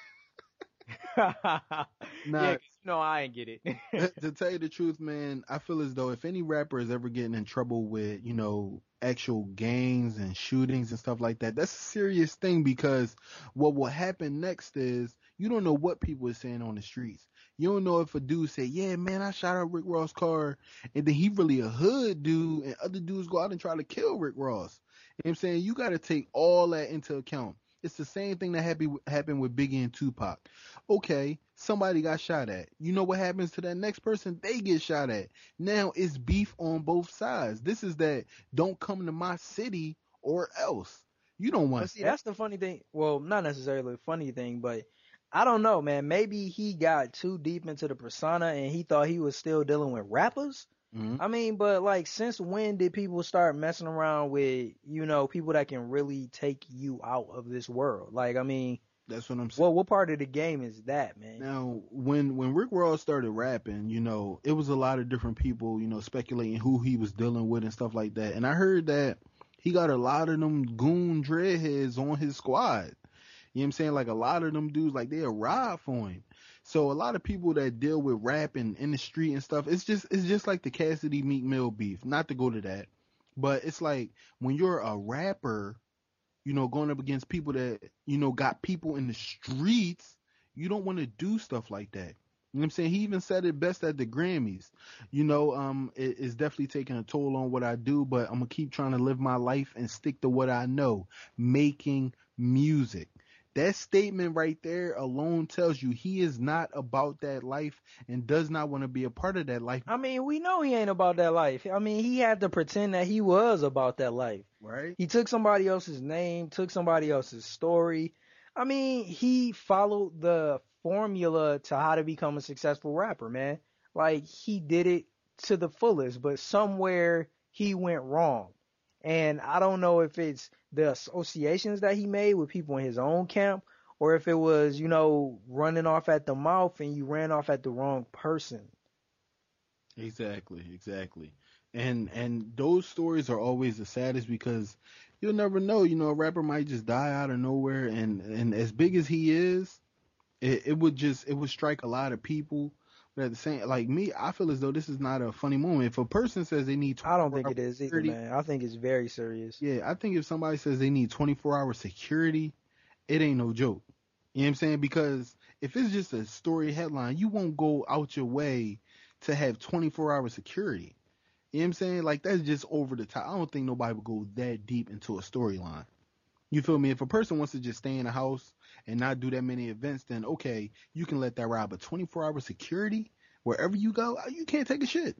Yeah, I ain't get it. To tell you the truth, man, I feel as though if any rapper is ever getting in trouble with, actual gangs and shootings and stuff like that, that's a serious thing, because what will happen next is you don't know what people are saying on the streets. You don't know if a dude say, yeah, man, I shot up Rick Ross' car, and then he really a hood dude, and other dudes go out and try to kill Rick Ross. You know what I'm saying? You got to take all that into account. It's the same thing that happened with Biggie and Tupac. Okay, somebody got shot at. You know what happens to that next person? They get shot at. Now it's beef on both sides. This is that don't come to my city or else. You don't want to see. That's the funny thing. Well, not necessarily a funny thing, but I don't know, man. Maybe he got too deep into the persona and he thought he was still dealing with rappers. Mm-hmm. But since when did people start messing around with, people that can really take you out of this world? That's what I'm saying. Well, what part of the game is that, man? Now, when Rick Ross started rapping, it was a lot of different people, speculating who he was dealing with and stuff like that. And I heard that he got a lot of them goon dreadheads on his squad. You know what I'm saying? Like, a lot of them dudes, like, they'll ride for him. So a lot of people that deal with rap and in the street and stuff, it's just like the Cassidy Meek Mill beef. Not to go to that, but it's like when you're a rapper, going up against people that, got people in the streets, you don't want to do stuff like that. You know what I'm saying? He even said it best at the Grammys. It's definitely taking a toll on what I do, but I'm going to keep trying to live my life and stick to what I know, making music. That statement right there alone tells you he is not about that life and does not want to be a part of that life. We know he ain't about that life. He had to pretend that he was about that life. Right. He took somebody else's name, took somebody else's story. He followed the formula to how to become a successful rapper, man. He did it to the fullest, but somewhere he went wrong. And I don't know if it's the associations that he made with people in his own camp, or if it was, running off at the mouth and you ran off at the wrong person. Exactly. And those stories are always the saddest because you'll never know, a rapper might just die out of nowhere, and as big as he is, it would strike a lot of people. But at the same, like me, I feel as though this is not a funny moment. If a person says they need 24 I don't think it is either, security, man. I think it's very serious. Yeah, I think if somebody says they need 24-hour security, it ain't no joke. You know what I'm saying? Because if it's just a story headline, you won't go out your way to have 24-hour security. You know what I'm saying? Like, that's just over the top. I don't think nobody would go that deep into a storyline. You feel me? If a person wants to just stay in a house and not do that many events, then okay, you can let that ride. But 24-hour security, wherever you go, you can't take a shit.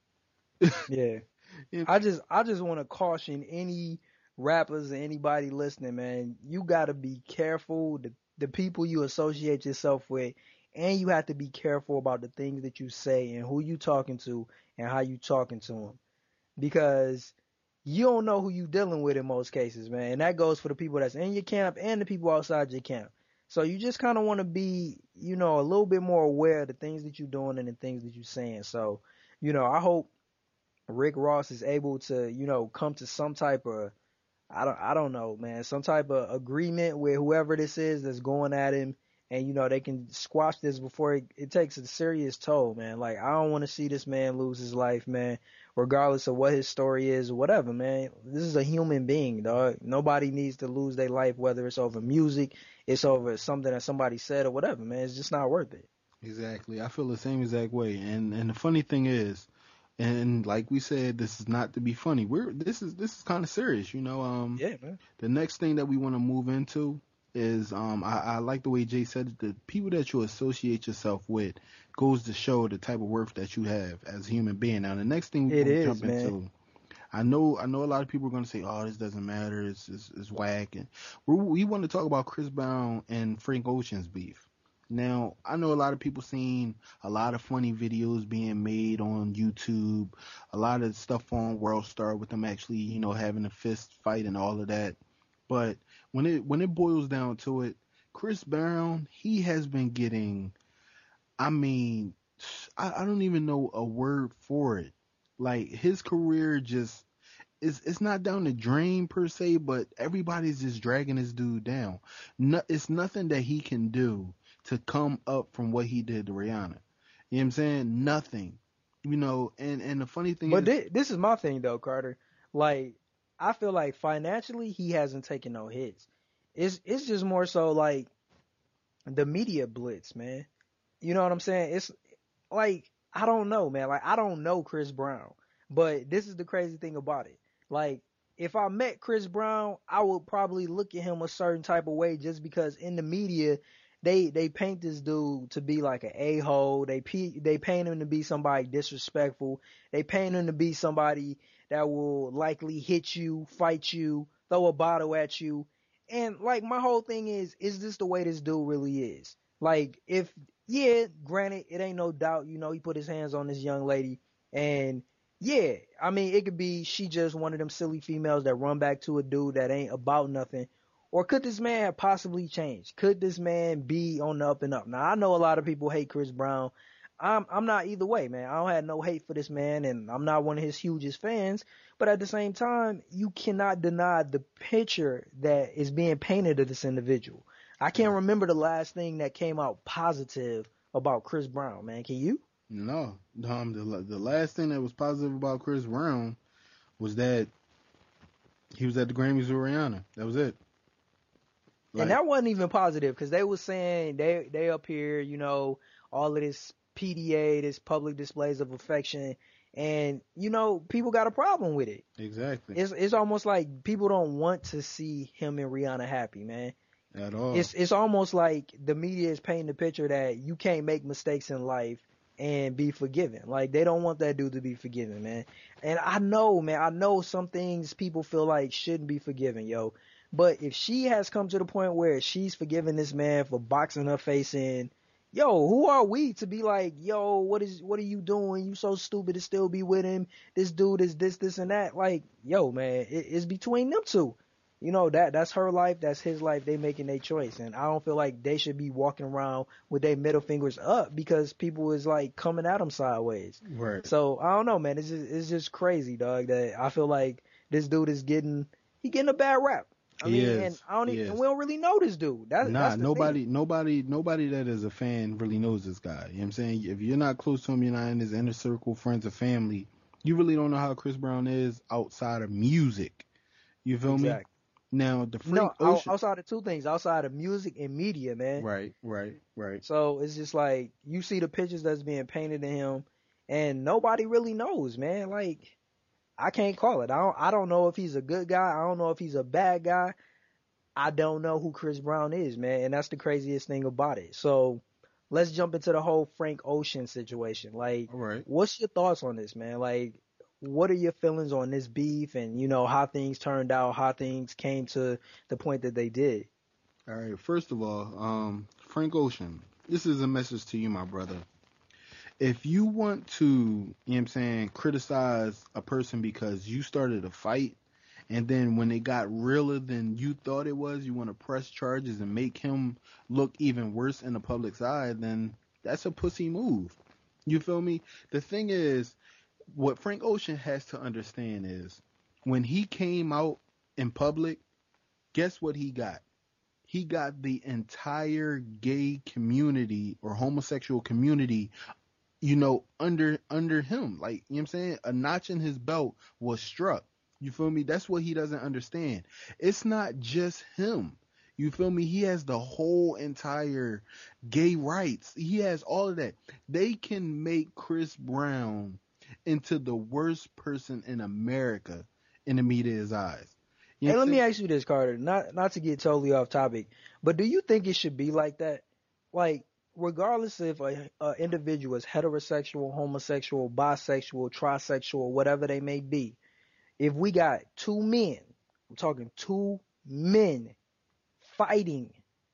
Yeah. I just want to caution any rappers and anybody listening, man. You got to be careful, the people you associate yourself with, and you have to be careful about the things that you say and who you talking to and how you talking to them. Because you don't know who you dealing with in most cases, man. And that goes for the people that's in your camp and the people outside your camp. So you just kind of want to be, a little bit more aware of the things that you're doing and the things that you're saying. So, I hope Rick Ross is able to, come to some type of, I don't know, man, some type of agreement with whoever this is that's going at him. And, they can squash this before it takes a serious toll, man. Like, I don't want to see this man lose his life, man, regardless of what his story is or whatever, man. This is a human being, dog. Nobody needs to lose their life, whether it's over music, it's over something that somebody said or whatever, man. It's just not worth it. Exactly. I feel the same exact way. And the funny thing is, and like we said, this is not to be funny. This is kind of serious, Yeah, man. The next thing that we want to move into is I like the way Jay said it, the people that you associate yourself with goes to show the type of worth that you have as a human being. Now the next thing we jump into, I know a lot of people are going to say, oh, this doesn't matter, it's whack, and we want to talk about Chris Brown and Frank Ocean's beef. Now I know a lot of people seen a lot of funny videos being made on YouTube, a lot of stuff on World Star with them actually having a fist fight and all of that. But when it boils down to it, Chris Brown, he has been getting, I don't even know a word for it. Like, his career just, it's not down the drain per se, but everybody's just dragging this dude down. It's nothing that he can do to come up from what he did to Rihanna. You know what I'm saying? Nothing. And the funny thing is... But this is my thing, though, Carter. Like, I feel like financially he hasn't taken no hits. It's just more so like the media blitz, man. You know what I'm saying? It's like, I don't know, man. Like, I don't know Chris Brown, but this is the crazy thing about it. Like, if I met Chris Brown, I would probably look at him a certain type of way just because in the media they paint this dude to be like an a-hole. They paint him to be somebody disrespectful. They paint him to be somebody that will likely hit you, fight you, throw a bottle at you. And like, my whole thing is this the way this dude really is? Like, granted, it ain't no doubt, he put his hands on this young lady, and yeah, I mean, it could be she just one of them silly females that run back to a dude that ain't about nothing. Or could this man have possibly changed? Could this man be on the up and up? Now, I know a lot of people hate Chris Brown. I'm not either way, man. I don't have no hate for this man, and I'm not one of his hugest fans. But at the same time, you cannot deny the picture that is being painted of this individual. I can't remember the last thing that came out positive about Chris Brown, man. Can you? No. The last thing that was positive about Chris Brown was that he was at the Grammys with Rihanna. That was it. And that wasn't even positive because they were saying they up here, all of this PDA, this public displays of affection, and people got a problem with it. Exactly. It's almost like people don't want to see him and Rihanna happy, man. At all. It's almost like the media is painting the picture that you can't make mistakes in life and be forgiven. Like, they don't want that dude to be forgiven, man. And I know some things people feel like shouldn't be forgiven, yo. But if she has come to the point where she's forgiven this man for boxing her face in, yo, who are we to be like, yo, what are you doing? You so stupid to still be with him. This dude is this and that. Like, yo, man, it's between them two. You know, that's her life, that's his life. They making their choice, and I don't feel like they should be walking around with their middle fingers up because people is like coming at them sideways. Right. So I don't know, man. It's just crazy, dog. That I feel like this dude is getting a bad rap. I mean, and I don't even, and we don't really know this dude. That's nobody that is a fan really knows this guy. You know what I'm saying? If you're not close to him, you're not in his inner circle, friends or family, you really don't know how Chris Brown is outside of music. You feel me? Now, the Frank Ocean... outside of two things, outside of music and media, man. Right. So it's just like, you see the pictures that's being painted of him, and nobody really knows, man. Like, I can't call it. I don't know if he's a good guy. I don't know if he's a bad guy. I don't know who Chris Brown is, man, and that's the craziest thing about it. So let's jump into the whole Frank Ocean situation. Like, what's your thoughts on this, man? Like, what are your feelings on this beef and, you know, how things turned out, how things came to the point that they did? All right. First of all, Frank Ocean, this is a message to you, my brother. If you want to, you know what I'm saying, criticize a person because you started a fight, and then when it got realer than you thought it was, you want to press charges and make him look even worse in the public's eye, then that's a pussy move. You feel me? The thing is, what Frank Ocean has to understand is when he came out in public, guess what he got? He got the entire gay community or homosexual community, you know, under him. Like, you know what I'm saying? A notch in his belt was struck. You feel me? That's what he doesn't understand. It's not just him. You feel me? He has the whole entire gay rights. He has all of that. They can make Chris Brown into the worst person in America in the media's eyes. Hey, let me ask you this, Carter. Not to get totally off topic, but do you think it should be like that? Like, regardless if a individual is heterosexual, homosexual, bisexual, trisexual, whatever they may be, if we got two men, I'm talking two men fighting,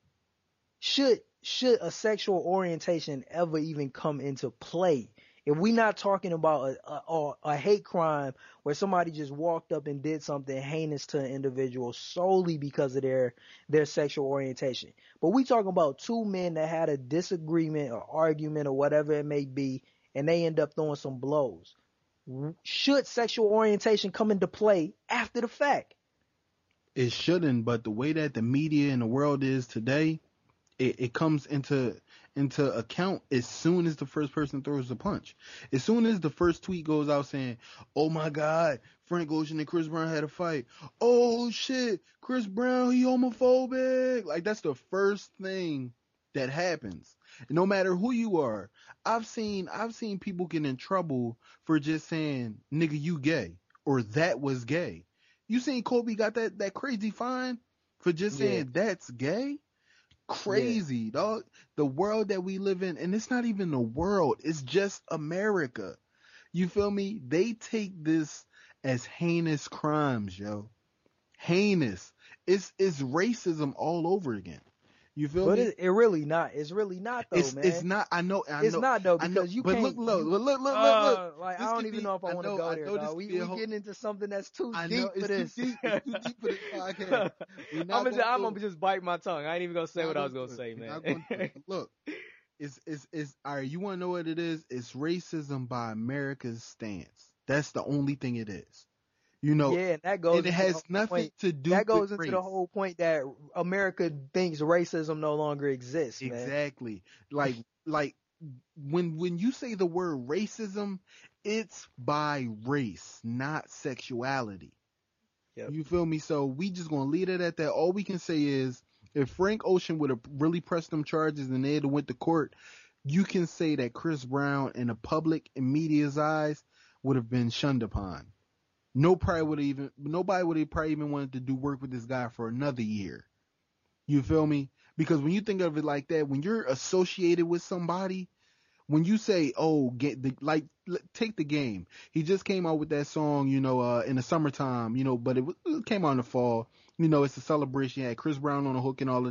should a sexual orientation ever even come into play? If we're not talking about a hate crime where somebody just walked up and did something heinous to an individual solely because of their sexual orientation, but we talking about two men that had a disagreement or argument or whatever it may be, and they end up throwing some blows. Should sexual orientation come into play after the fact? It shouldn't, but the way that the media and the world is today, it comes into account as soon as the first person throws a punch. As soon as the first tweet goes out saying, oh my God, Frank Ocean and Chris Brown had a fight. Oh shit, Chris Brown, he homophobic. Like, that's the first thing that happens. And no matter who you are, I've seen people get in trouble for just saying, nigga, you gay, or that was gay. You seen Kobe got that crazy fine for just saying that's gay? Crazy, dog. The world that we live in, and it's not even the world, it's just America. You feel me? They take this as heinous crimes, yo. Heinous. It's racism all over again. You feel me? But it really not. It's really not though, man. It's not. I know. It's not though, because you can't. But look. Like, I don't even know if I want to go there. Dog. We getting into something that's too deep for this. It's too deep for this podcast. I'm gonna just bite my tongue. I ain't even gonna say what I was gonna say, man. Look, it's all right. You want to know what it is? It's racism by America's stance. That's the only thing it is. You know, and that goes. And it has nothing to do. That goes with into race. the whole point that America thinks racism no longer exists. Exactly. Man. Like when you say the word racism, it's by race, not sexuality. Yep. You feel me? So we just gonna leave it at that. All we can say is, if Frank Ocean would have really pressed them charges and they had went to court, you can say that Chris Brown, in the public and media's eyes, would have been shunned upon. Nobody would have probably even wanted to do work with this guy for another year. You feel me? Because when you think of it like that, when you're associated with somebody, when you say, oh, take the game. He just came out with that song, you know, in the summertime, you know, but it came out in the fall. You know, it's a celebration. He had Chris Brown on the hook and all of that.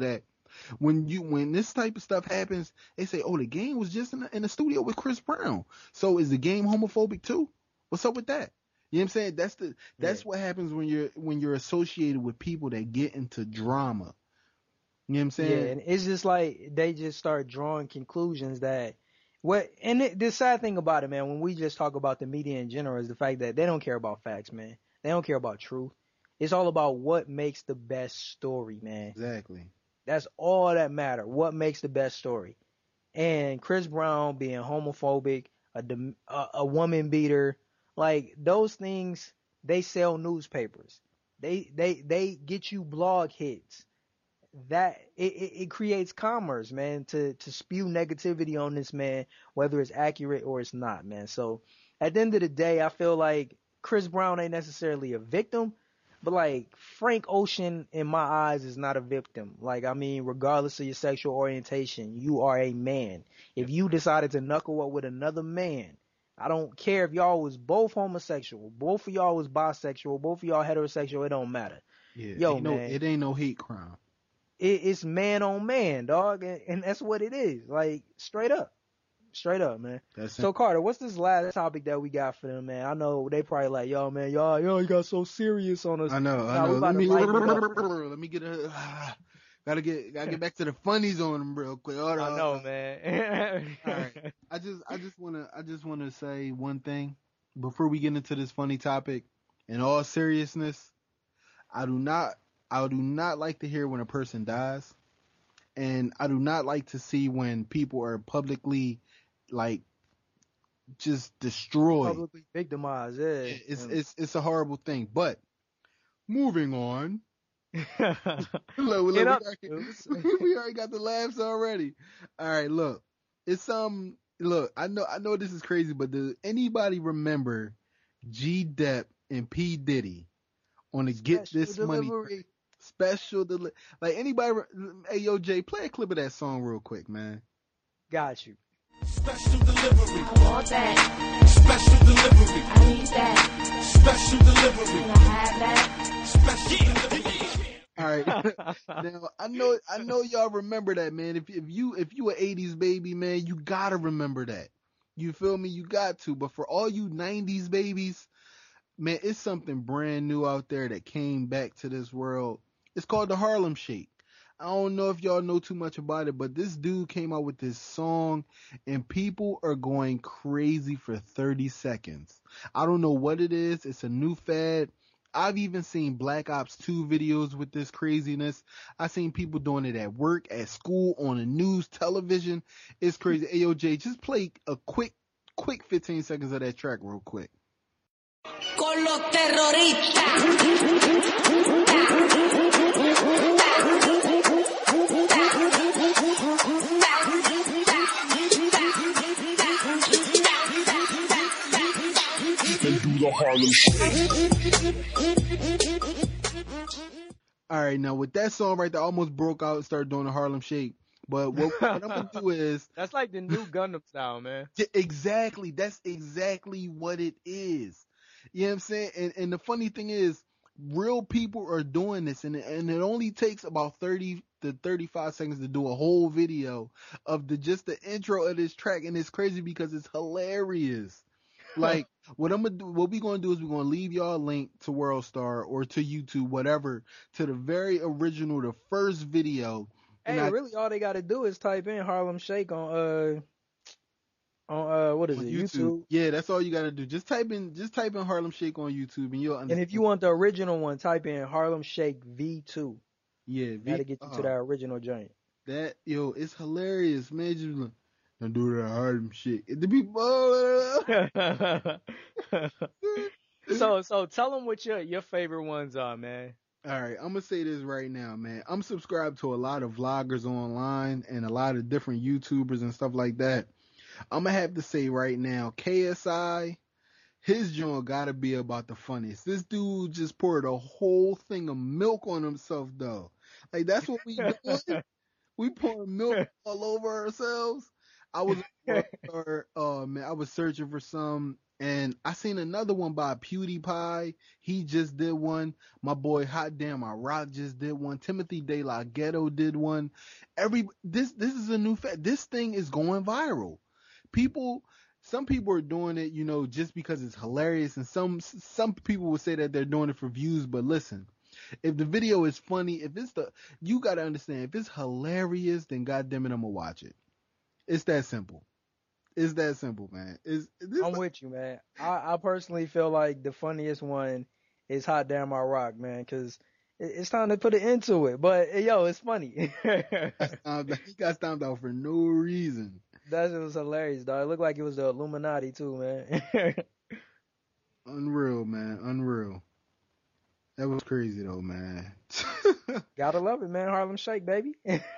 When this type of stuff happens, they say, "Oh, the game was just in the studio with Chris Brown." So is the game homophobic too? What's up with that? You know what I'm saying? That's what happens when you're associated with people that get into drama. You know what I'm saying? Yeah, and it's just like they just start drawing conclusions that the sad thing about it, man, when we just talk about the media in general, is the fact that they don't care about facts, man. They don't care about truth. It's all about what makes the best story, man. Exactly. That's all that matter. What makes the best story? And Chris Brown being homophobic, a woman beater, like those things, they sell newspapers. They get you blog hits. That it creates commerce, man, to spew negativity on this man, whether it's accurate or it's not, man. So at the end of the day, I feel like Chris Brown ain't necessarily a victim, but like Frank Ocean in my eyes is not a victim. Like, I mean, regardless of your sexual orientation, you are a man. If you decided to knuckle up with another man, I don't care if y'all was both homosexual, both of y'all was bisexual, both of y'all heterosexual, it don't matter. Yeah, Yo, man, it ain't no hate crime. It's man on man, dog, and that's what it is. Like straight up, man. So Carter, what's this last topic that we got for them, man? I know they probably like, yo, man, y'all you got so serious on us. I know. Let me get gotta get back to the funnies on them real quick. I know, man. All right. I just wanna say one thing before we get into this funny topic. In all seriousness, I do not like to hear when a person dies, and I do not like to see when people are publicly, like, just destroyed. Publicly victimized, yeah. It's a horrible thing. But moving on. We already got the laughs already. All right, look. Look, I know this is crazy, but does anybody remember G Dep and P Diddy on the Get This Money special like anybody? Hey, yo, Jay, play a clip of that song real quick, man. Got you. Special delivery. I want that. Special delivery. I need that. Special delivery. Can I have that? Special delivery. All right. Now I know y'all remember that, man. If you an 80s baby, man, you gotta remember that. You feel me? You got to. But for all you 90s babies, man, it's something brand new out there that came back to this world. It's called the Harlem Shake. I don't know if y'all know too much about it, but this dude came out with this song and people are going crazy for 30 seconds. I don't know what it is. It's a new fad. I've even seen Black Ops 2 videos with this craziness. I've seen people doing it at work, at school, on the news, television. It's crazy. AOJ, just play a quick 15 seconds of that track real quick. Con los terroristas. All right, now with that song right there, I almost broke out and started doing the Harlem Shake. But what I'm gonna do is that's like the new Gundam style, man. Exactly, that's exactly what it is. You know what I'm saying? And the funny thing is, real people are doing this, and it only takes about 30 to 35 seconds to do a whole video of just the intro of this track, and it's crazy because it's hilarious. Like, what we gonna do is we're gonna leave y'all a link to WorldStar or to YouTube, whatever, to the very original, the first video. Hey, really, all they gotta do is type in Harlem Shake on what is it, YouTube? Yeah, that's all you gotta do. Just type in Harlem Shake on YouTube, and you'll understand. And if you want the original one, type in Harlem Shake V2. Yeah, that'll get you to that original joint. That it's hilarious, man. Just look. Don't do that Harlem Shake. The people. So tell them what your favorite ones are, man. All right, I'm gonna say this right now, man. I'm subscribed to a lot of vloggers online and a lot of different YouTubers and stuff like that. I'm gonna have to say right now, KSI, his joint gotta be about the funniest. This dude just poured a whole thing of milk on himself, though. Like, that's what we doing. We pouring milk all over ourselves. I was I was searching for some And I seen another one by PewDiePie. He just did one. My boy Hot Damn I Rock just did one. Timothy De La Ghetto did one. This is a new fact. This thing is going viral. Some people are doing it, you know, just because it's hilarious, and some people would say that they're doing it for views. But listen, if the video is funny, you gotta understand, if it's hilarious, then goddamn it, I'm gonna watch it. It's that simple. It's that simple, man. I'm with you, man. I personally feel like the funniest one is Hot Damn I Rock, man, because it's time to put an end to it. But yo, it's funny. He got stomped out for no reason. That shit was hilarious, dog. It looked like it was the Illuminati too, man. Unreal, man. Unreal. That was crazy though, man. Gotta love it, man. Harlem Shake, baby.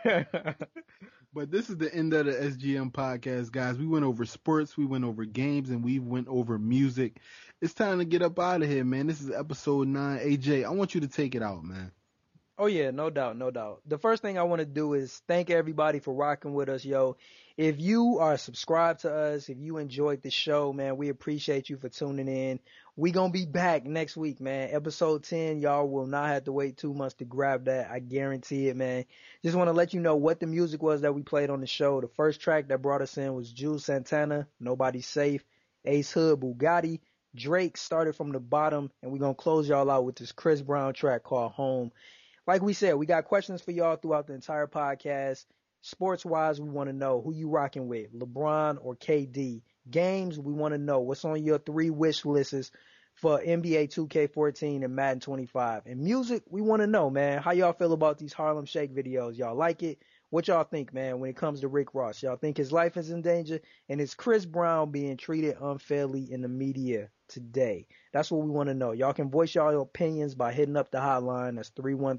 But this is the end of the SGM podcast, guys. We went over sports, we went over games, and we went over music. It's time to get up out of here, man. This is episode 9. AJ, I want you to take it out, man. Oh yeah, no doubt, no doubt. The first thing I want to do is thank everybody for rocking with us, yo. If you are subscribed to us, if you enjoyed the show, man, we appreciate you for tuning in. We gonna be back next week, man. Episode 10, y'all will not have to wait 2 months to grab that. I guarantee it, man. Just want to let you know what the music was that we played on the show. The first track that brought us in was Jules Santana, Nobody's Safe, Ace Hood, Bugatti. Drake started from the bottom, and we're gonna close y'all out with this Chris Brown track called Home. Like we said, we got questions for y'all throughout the entire podcast. Sports-wise, we want to know who you rocking with, LeBron or KD. Games, we want to know what's on your 3 wish lists for NBA 2K14 and Madden 25. And music, we want to know, man, how y'all feel about these Harlem Shake videos. Y'all like it? What y'all think, man, when it comes to Rick Ross? Y'all think his life is in danger? And is Chris Brown being treated unfairly in the media today? That's what we want to know. Y'all can voice y'all opinions by hitting up the hotline. That's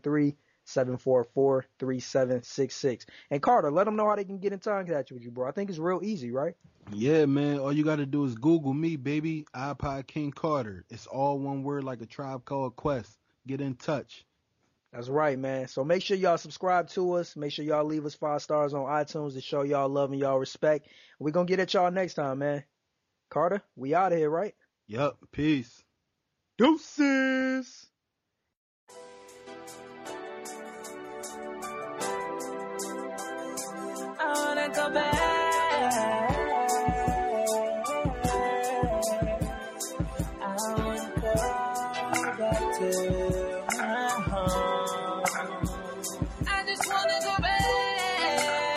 313-744-3766. And Carter, let them know how they can get in contact with you, bro. I think it's real easy, right? Yeah, man. All you got to do is Google me, baby. iPod King Carter. It's all one word, like a Tribe Called Quest. Get in touch. That's right, man. So make sure y'all subscribe to us. Make sure y'all leave us 5 stars on iTunes to show y'all love and y'all respect. We're going to get at y'all next time, man. Carter, we out of here, right? Yup. Peace. Deuces. I wanna go back. I wanna go back to my home. I just wanna go back.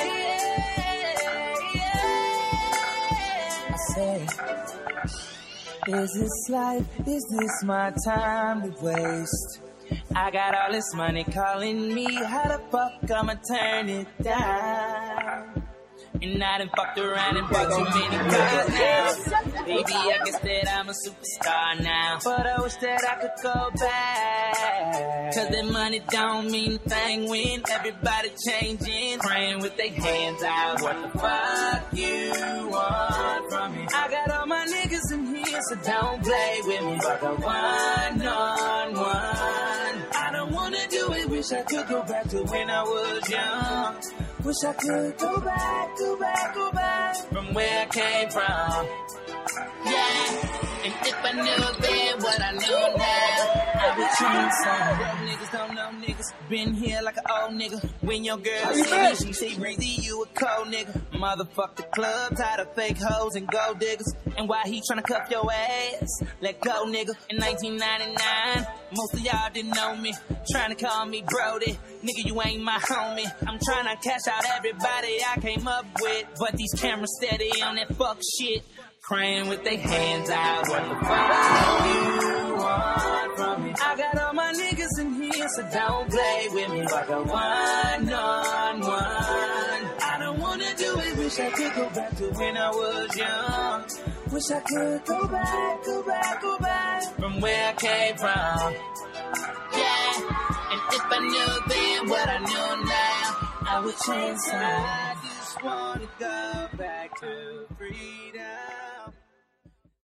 Yeah. I say, is this life? Is this my time to waste? I got all this money calling me. How the fuck I'ma turn it down? And I done fucked around and bought too many cars now. Baby, I guess that I'm a superstar now. But I wish that I could go back. Cause that money don't mean a thing when everybody changing. Praying with their hands out. What the fuck you want from me? I got all my niggas in here, so don't play with me. But the one-on-one. I don't wanna do it, wish I could go back to when I was young. Wish I could go back from where I came from. Yeah, and if I knew then what I know now, I would change some. Real niggas don't know niggas. Been here like an old nigga. When your girl see me, she say, Breezy, you a cold nigga. Motherfuck the club, tired of fake hoes and gold diggers. And why he tryna cuff your ass? Let go, nigga. In 1999, most of y'all didn't know me. Tryna call me Brody. Nigga, you ain't my homie. I'm tryna cash out everybody I came up with. But these cameras steady on that fuck shit. Praying with their hands out. What the fuck you want from me? I got all my niggas in here, so don't play with me. Like a one-on-one. I don't wanna do it, wish I could go back to when I was young. Wish I could go back from where I came from. Yeah, and if I knew then what I know now, I would change some. I just wanna go back to